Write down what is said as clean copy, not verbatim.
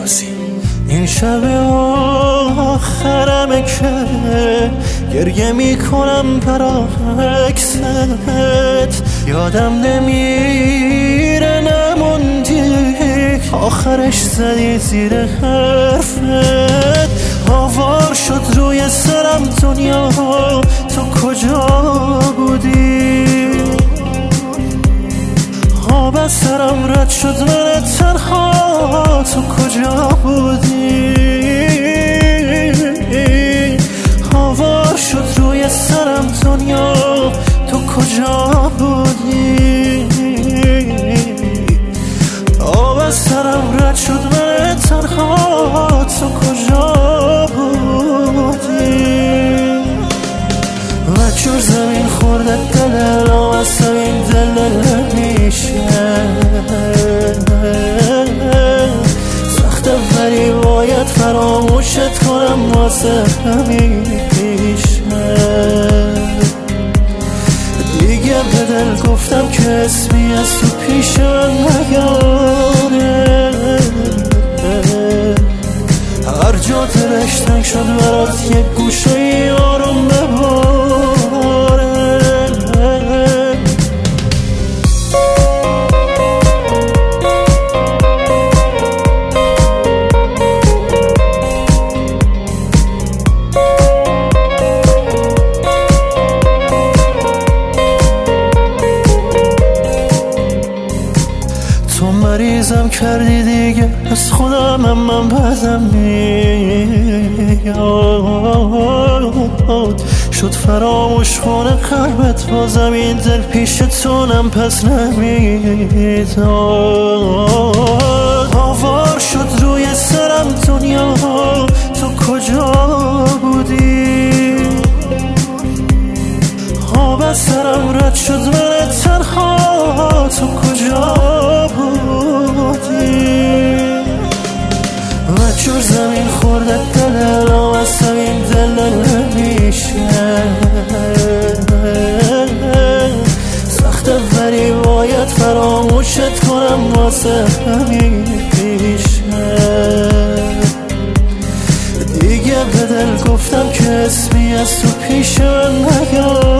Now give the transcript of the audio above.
بازی. این شب آخرمه که گریه میکنم برعکست، یادم نمیره نموندی آخرش زدی زیر حرفت. آوار شد روی سرم دنیا، تو کجا بودی؟ آب از سرم رد شد من تنها، تو کجا بودی؟ آوار شد روی سرم دنیا، تو کجا بودی؟ آب از سرم رد شد من تنها، تو کجا بودی؟ وچور زمین خورده دلم از زمین دل نمیشه، سخته ولی باید فراموشت کنم واسه همین پیشه. دیگه به دل گفتم که اسمی از تو پیش من نیاره، هر جا دلش تنگ شد برات یک گوشه آروم بباره. تو مریضم کردی دیگه از خودم من بدم میاد، شد فراموش کنه قلبت بازم این دل پیشتونم پس نمیداد. آوار شد روی سرم دنیا، تو کجا بودی؟ آب از سرم رد شد من تنها، تو کجا بودی؟ وچور زمین خورده دلم از زمین دل نمیشه، سخته ولی باید فراموشت کنم واسه همین پیشه. دیگه به دل گفتم که اسمی از تو پیش من نیاد،